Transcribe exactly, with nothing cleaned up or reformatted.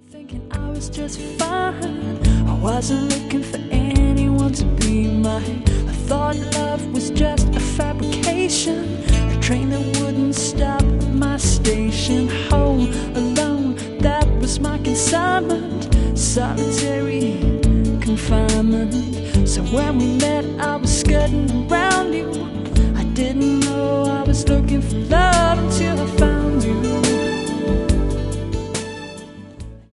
Thinking I was just fine. I wasn't looking for anyone to be mine. I thought love was just a fabrication, a train that wouldn't stop at my station. Home alone, that was my consignment. Solitary confinement. So when we met, I was skirting around you.